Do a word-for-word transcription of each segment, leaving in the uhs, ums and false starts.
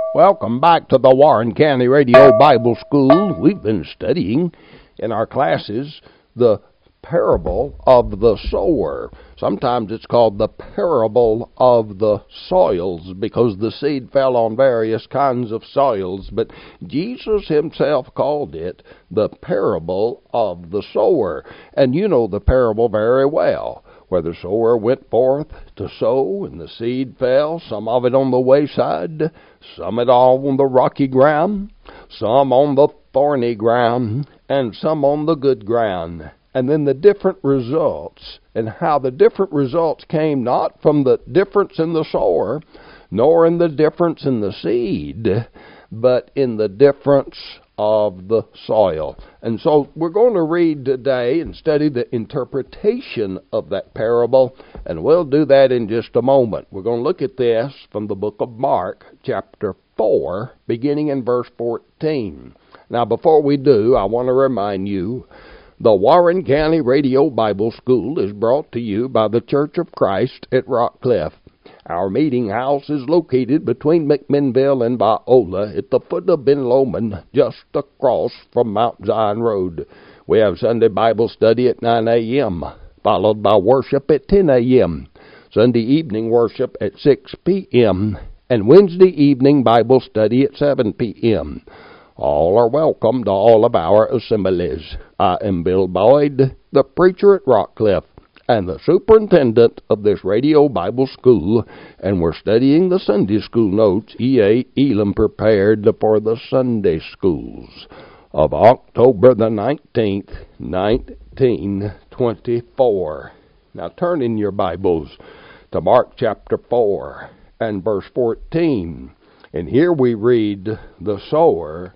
Welcome back to the Warren County Radio Bible School. We've been studying in our classes the parable of the sower. Sometimes it's called the parable of the soils because the seed fell on various kinds of soils. But Jesus himself called it the parable of the sower. And you know the parable very well, where the sower went forth to sow, and the seed fell, some of it on the wayside, some it all on the rocky ground, some on the thorny ground, and some on the good ground. And then the different results, and how the different results came not from the difference in the sower, nor in the difference in the seed, but in the difference of the soil. And so we're going to read today and study the interpretation of that parable, and we'll do that in just a moment. We're going to look at this from the book of Mark, chapter four, beginning in verse fourteen. Now, before we do, I want to remind you, the Warren County Radio Bible School is brought to you by the Church of Christ at Rock Cliff. Our meeting house is located between McMinnville and Biola at the foot of Ben Lomond, just across from Mount Zion Road. We have Sunday Bible study at nine a.m., followed by worship at ten a.m., Sunday evening worship at six p.m., and Wednesday evening Bible study at seven p.m. All are welcome to all of our assemblies. I am Bill Boyd, the preacher at Rock Cliff, and the superintendent of this radio Bible school, and we're studying the Sunday school notes E A. Elam prepared for the Sunday schools of October the nineteenth, nineteen twenty-four. Now turn in your Bibles to Mark chapter four and verse fourteen, and here we read, "The sower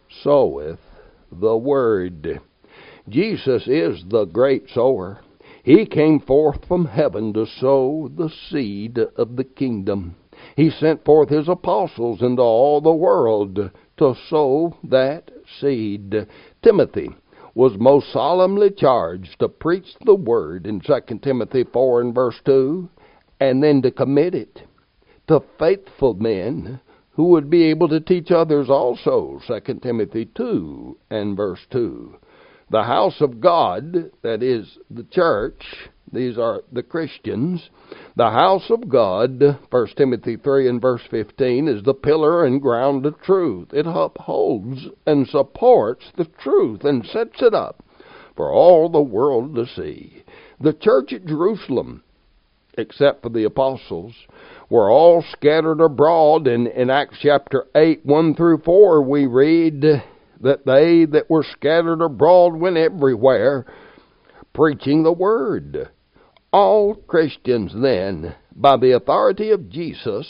soweth the word." Jesus is the great sower. He came forth from heaven to sow the seed of the kingdom. He sent forth his apostles into all the world to sow that seed. Timothy was most solemnly charged to preach the word in Second Timothy four and verse two, and then to commit it to faithful men who would be able to teach others also, Second Timothy two and verse two. The house of God, that is the church, these are the Christians, the house of God, First Timothy three and verse fifteen, is the pillar and ground of truth. It upholds and supports the truth and sets it up for all the world to see. The church at Jerusalem, except for the apostles, were all scattered abroad. In, in Acts chapter eight, one through four, we read that they that were scattered abroad went everywhere, preaching the word. All Christians, then, by the authority of Jesus,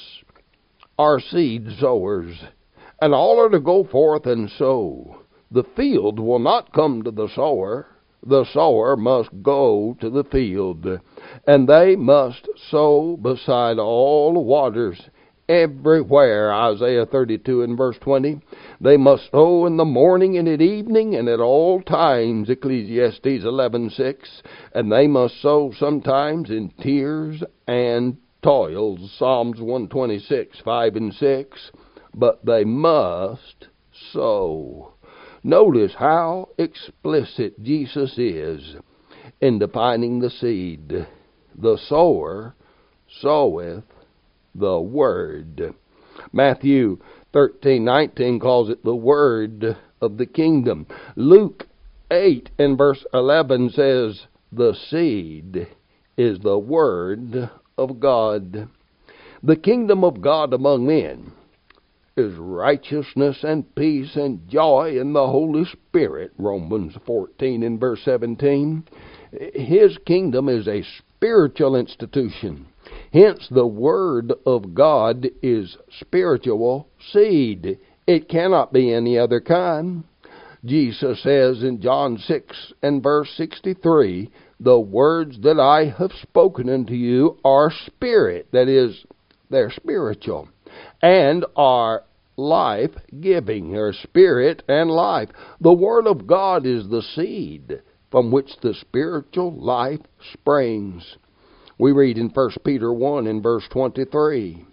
are seed sowers, and all are to go forth and sow. The field will not come to the sower. The sower must go to the field, and they must sow beside all waters, everywhere, Isaiah thirty-two and verse twenty. They must sow in the morning and at evening and at all times, Ecclesiastes eleven six. And they must sow sometimes in tears and toils, Psalms one twenty-six, five and six. But they must sow. Notice how explicit Jesus is in defining the seed. The sower soweth the word. Matthew thirteen nineteen calls it the word of the kingdom. Luke eight and verse eleven says, the seed is the word of God. The kingdom of God among men is righteousness and peace and joy in the Holy Spirit, Romans fourteen and verse seventeen. His kingdom is a spiritual institution. Hence, the Word of God is spiritual seed. It cannot be any other kind. Jesus says in John six and verse sixty-three, the words that I have spoken unto you are spirit, that is, they're spiritual, and are life-giving, or spirit and life. The Word of God is the seed from which the spiritual life springs. We read in First Peter one and verse twenty-three,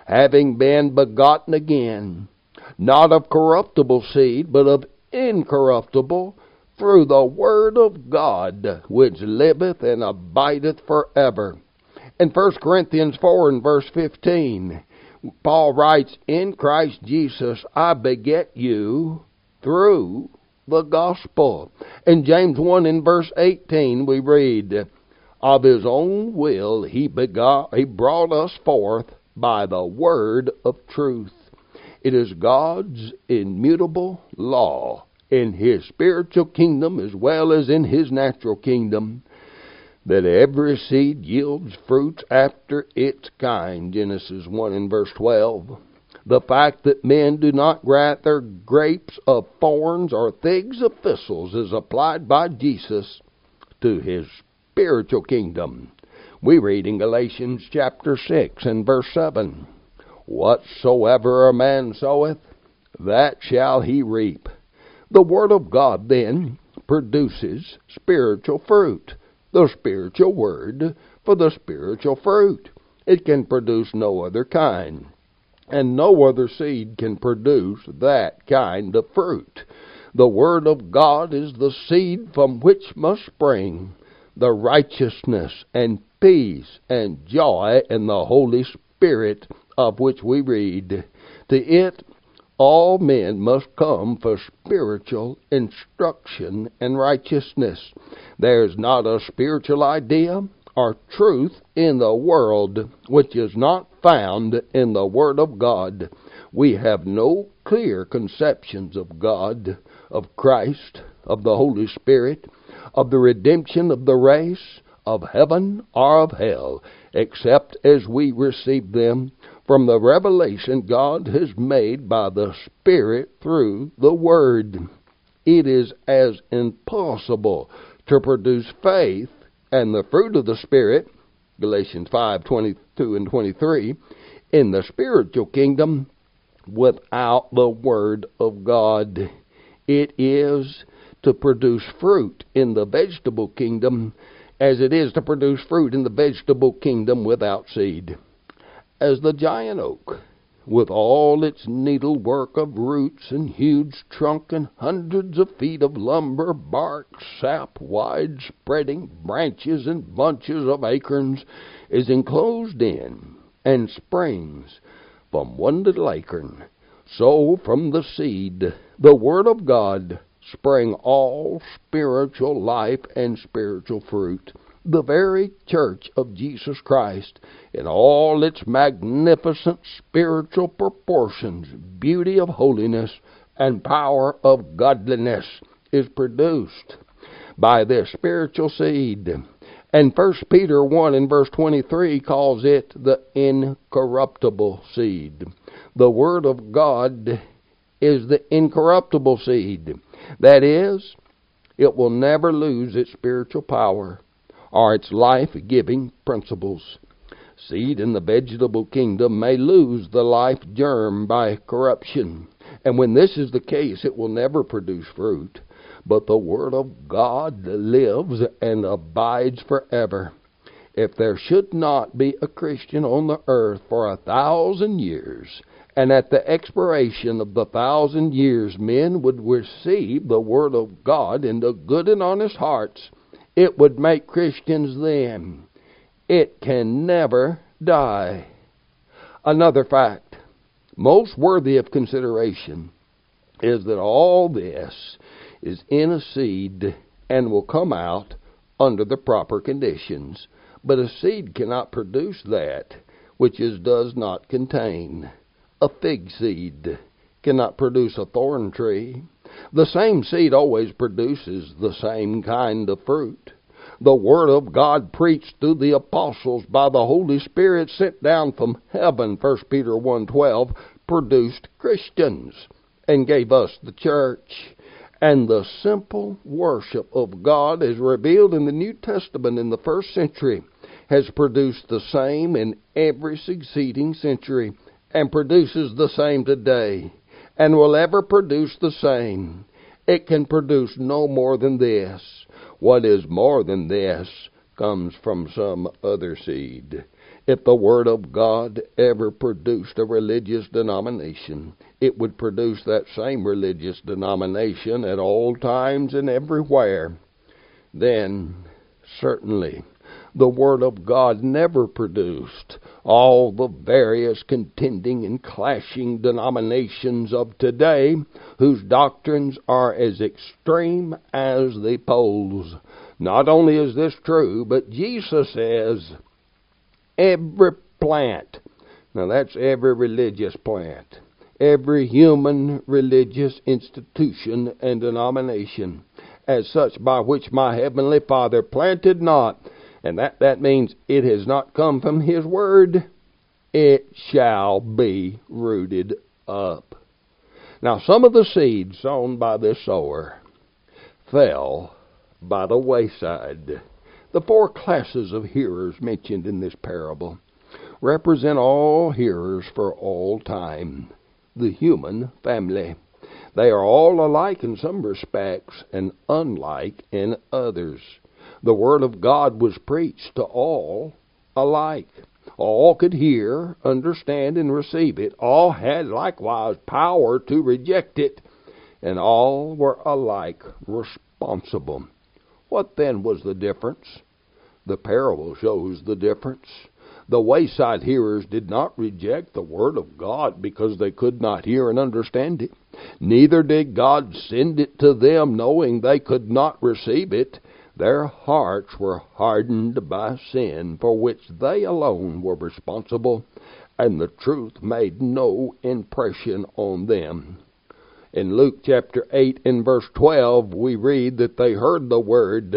having been begotten again, not of corruptible seed, but of incorruptible, through the word of God, which liveth and abideth forever. In First Corinthians four and verse fifteen, Paul writes, in Christ Jesus I beget you through the gospel. In James one and verse eighteen we read, of his own will he begot, he brought us forth by the word of truth. It is God's immutable law in his spiritual kingdom as well as in his natural kingdom that every seed yields fruits after its kind. Genesis one and verse twelve. The fact that men do not gather grapes of thorns or figs of thistles is applied by Jesus to his spiritual kingdom. We read in Galatians chapter six and verse seven, whatsoever a man soweth, that shall he reap. The Word of God then produces spiritual fruit. The spiritual word for the spiritual fruit. It can produce no other kind. And no other seed can produce that kind of fruit. The Word of God is the seed from which must spring the righteousness and peace and joy in the Holy Spirit of which we read. To it all men must come for spiritual instruction and righteousness. There is not a spiritual idea or truth in the world which is not found in the Word of God. We have no clear conceptions of God, of Christ, of the Holy Spirit, of the redemption of the race, of heaven or of hell, except as we receive them from the revelation God has made by the Spirit through the Word. It is as impossible to produce faith and the fruit of the Spirit, Galatians five, twenty-two and twenty-three, in the spiritual kingdom without the Word of God. It is to produce fruit in the vegetable kingdom as it is to produce fruit in the vegetable kingdom without seed. As the giant oak, with all its needlework of roots and huge trunk and hundreds of feet of lumber, bark, sap, wide-spreading branches and bunches of acorns, is enclosed in and springs from one little acorn, so from the seed, the Word of God, spring all spiritual life and spiritual fruit. The very church of Jesus Christ, in all its magnificent spiritual proportions, beauty of holiness, and power of godliness, is produced by this spiritual seed. And First Peter one and verse twenty-three calls it the incorruptible seed. The Word of God is the incorruptible seed. That is, it will never lose its spiritual power or its life-giving principles. Seed in the vegetable kingdom may lose the life germ by corruption, and when this is the case, it will never produce fruit. But the Word of God lives and abides forever. If there should not be a Christian on the earth for a thousand years, and at the expiration of the thousand years men would receive the Word of God into good and honest hearts, it would make Christians then. It can never die. Another fact, most worthy of consideration, is that all this is in a seed and will come out under the proper conditions. But a seed cannot produce that which it does not contain. A fig seed cannot produce a thorn tree. The same seed always produces the same kind of fruit. The Word of God preached through the apostles by the Holy Spirit sent down from heaven, First Peter one twelve, produced Christians and gave us the church. And the simple worship of God as revealed in the New Testament in the first century has produced the same in every succeeding century and produces the same today and will ever produce the same. It can produce no more than this. What is more than this comes from some other seed. If the Word of God ever produced a religious denomination, it would produce that same religious denomination at all times and everywhere. Then, certainly, the Word of God never produced all the various contending and clashing denominations of today, whose doctrines are as extreme as the poles. Not only is this true, but Jesus says, every plant, now that's every religious plant, every human religious institution and denomination, as such by which my heavenly Father planted not, and that, that means it has not come from His Word, it shall be rooted up. Now some of the seeds sown by this sower fell by the wayside. The four classes of hearers mentioned in this parable represent all hearers for all time, the human family. They are all alike in some respects and unlike in others. The Word of God was preached to all alike. All could hear, understand, and receive it. All had likewise power to reject it, and all were alike responsible. What then was the difference? The parable shows the difference. The wayside hearers did not reject the Word of God because they could not hear and understand it. Neither did God send it to them knowing they could not receive it. Their hearts were hardened by sin, for which they alone were responsible, and the truth made no impression on them. In Luke chapter eight and verse twelve, we read that they heard the word,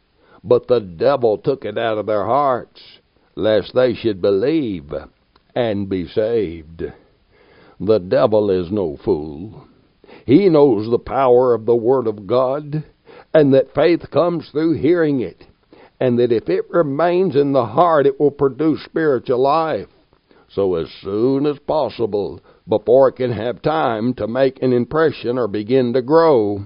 but the devil took it out of their hearts, lest they should believe and be saved. The devil is no fool. He knows the power of the Word of God, and that faith comes through hearing it, and that if it remains in the heart, it will produce spiritual life. So as soon as possible, before it can have time to make an impression or begin to grow,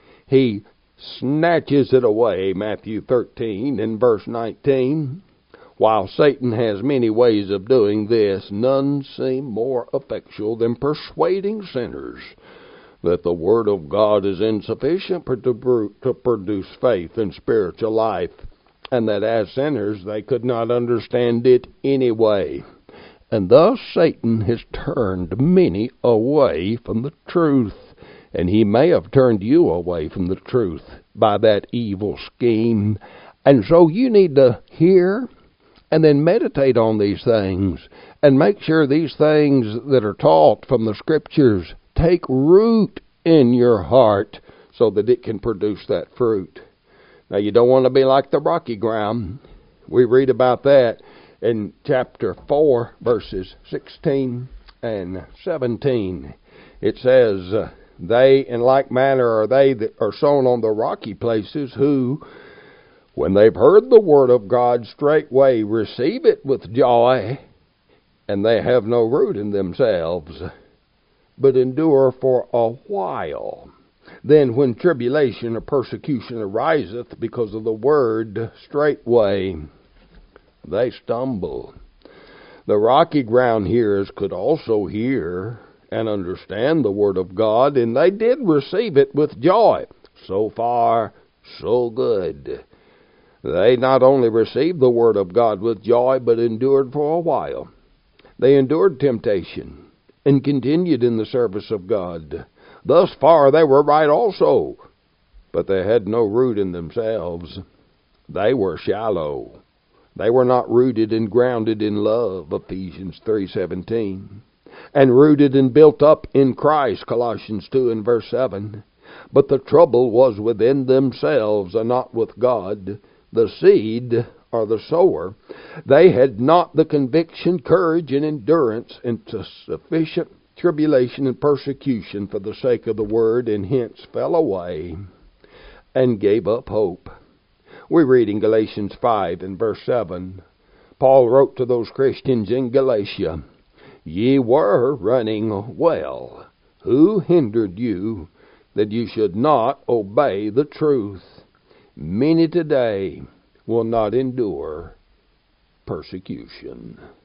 he snatches it away, Matthew thirteen and verse nineteen. While Satan has many ways of doing this, none seem more effectual than persuading sinners that the Word of God is insufficient to produce faith and spiritual life, and that as sinners they could not understand it anyway. And thus Satan has turned many away from the truth, and he may have turned you away from the truth by that evil scheme. And so you need to hear and then meditate on these things, and make sure these things that are taught from the Scriptures take root in your heart so that it can produce that fruit. Now, you don't want to be like the rocky ground. We read about that in chapter four, verses sixteen and seventeen. It says, uh, They in like manner are they that are sown on the rocky places, who, when they've heard the word of God, straightway receive it with joy, and they have no root in themselves, but endure for a while. Then when tribulation or persecution ariseth because of the word, straightway they stumble. The rocky ground hearers could also hear and understand the word of God, and they did receive it with joy. So far, so good. They not only received the word of God with joy, but endured for a while. They endured temptation and continued in the service of God. Thus far they were right also, but they had no root in themselves. They were shallow. They were not rooted and grounded in love, Ephesians three seventeen, and rooted and built up in Christ, Colossians two and verse seven. But the trouble was within themselves and not with God. The seed, or the sower, they had not the conviction, courage, and endurance into sufficient tribulation and persecution for the sake of the word, and hence fell away and gave up hope. We read in Galatians five and verse seven, Paul wrote to those Christians in Galatia, Ye were running well. Who hindered you that you should not obey the truth? Many today will not endure persecution.